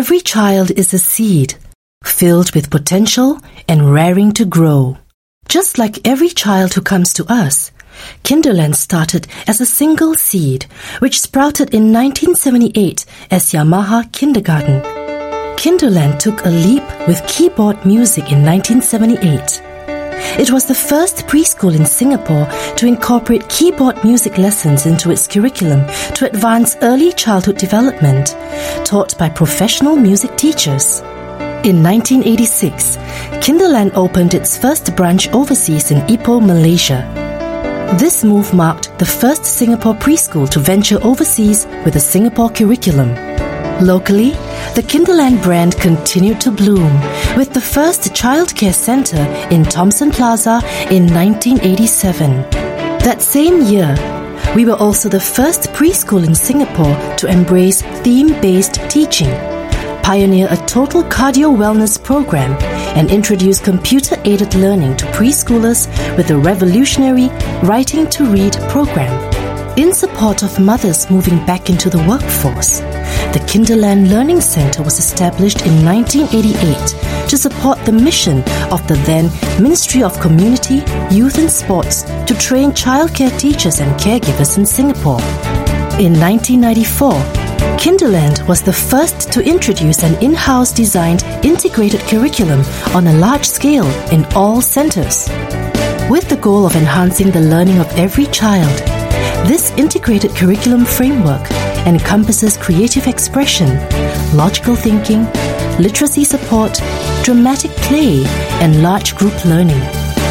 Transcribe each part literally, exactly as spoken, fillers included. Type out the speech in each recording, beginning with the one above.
Every child is a seed, filled with potential and raring to grow. Just like every child who comes to us, Kinderland started as a single seed, which sprouted in nineteen seventy-eight as Yamaha Kindergarten. Kinderland took a leap with keyboard music in nineteen seventy-eight. It was the first preschool in Singapore to incorporate keyboard music lessons into its curriculum to advance early childhood development, taught by professional music teachers. In nineteen eighty-six, Kinderland opened its first branch overseas in Ipoh, Malaysia. This move marked the first Singapore preschool to venture overseas with a Singapore curriculum. Locally, the Kinderland brand continued to bloom with the first childcare center in Thomson Plaza in nineteen eighty-seven. That same year, we were also the first preschool in Singapore to embrace theme-based teaching, pioneer a total cardio wellness program, and introduce computer-aided learning to preschoolers with the revolutionary Writing to Read program. In support of mothers moving back into the workforce, the Kinderland Learning Center was established in nineteen eighty-eight to support the mission of the then Ministry of Community, Youth and Sports to train childcare teachers and caregivers in Singapore. In nineteen ninety-four, Kinderland was the first to introduce an in-house designed integrated curriculum on a large scale in all centers. With the goal of enhancing the learning of every child, this integrated curriculum framework encompasses creative expression, logical thinking, literacy support, dramatic play, and large group learning.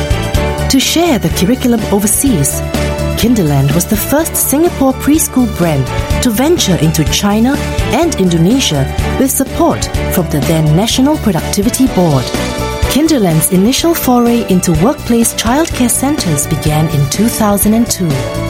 To share the curriculum overseas, Kinderland was the first Singapore preschool brand to venture into China and Indonesia with support from the then National Productivity Board. Kinderland's initial foray into workplace childcare centers began in two thousand two.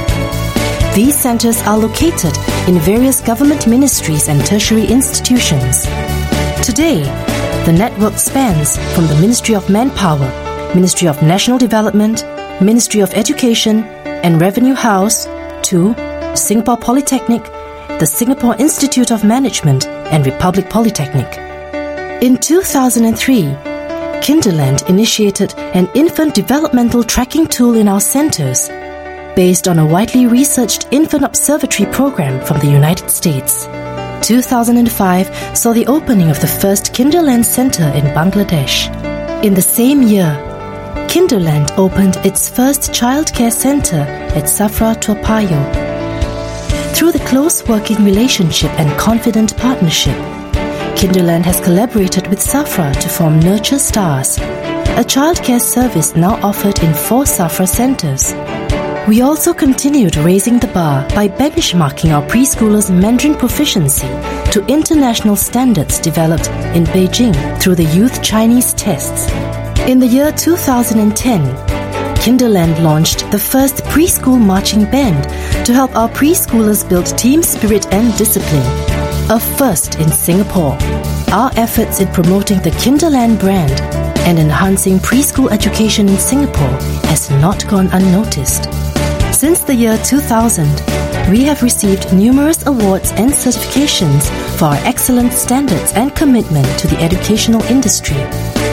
These centers are located in various government ministries and tertiary institutions. Today, the network spans from the Ministry of Manpower, Ministry of National Development, Ministry of Education, and Revenue House to Singapore Polytechnic, the Singapore Institute of Management, and Republic Polytechnic. In two thousand three, Kinderland initiated an infant developmental tracking tool in our centers, based on a widely researched infant observatory program from the United States. two thousand five saw the opening of the first Kinderland Center in Bangladesh. In the same year, Kinderland opened its first childcare center at Safra Toa Payoh. Through the close working relationship and confident partnership, Kinderland has collaborated with Safra to form Nurture Stars, a childcare service now offered in four Safra centers. We also continued raising the bar by benchmarking our preschoolers' Mandarin proficiency to international standards developed in Beijing through the Youth Chinese tests. In the year two thousand ten, Kinderland launched the first preschool marching band to help our preschoolers build team spirit and discipline, a first in Singapore. Our efforts in promoting the Kinderland brand and enhancing preschool education in Singapore has not gone unnoticed. Since the year two thousand, we have received numerous awards and certifications for our excellent standards and commitment to the educational industry.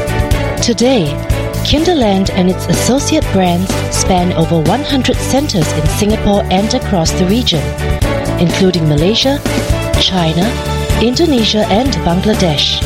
Today, Kinderland and its associate brands span over one hundred centers in Singapore and across the region, including Malaysia, China, Indonesia, and Bangladesh.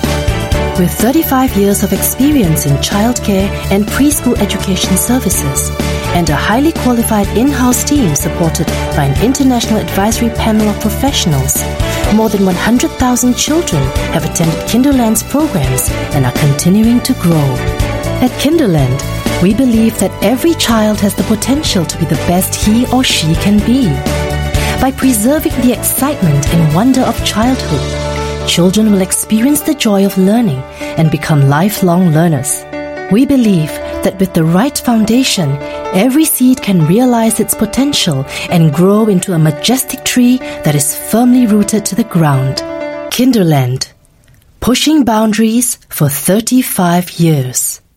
With thirty-five years of experience in childcare and preschool education services, and a highly qualified in-house team supported by an international advisory panel of professionals, more than one hundred thousand children have attended Kinderland's programs and are continuing to grow. At Kinderland, we believe that every child has the potential to be the best he or she can be. By preserving the excitement and wonder of childhood, children will experience the joy of learning and become lifelong learners. We believe that with the right foundation, every seed can realize its potential and grow into a majestic tree that is firmly rooted to the ground. Kinderland, pushing boundaries for thirty-five years.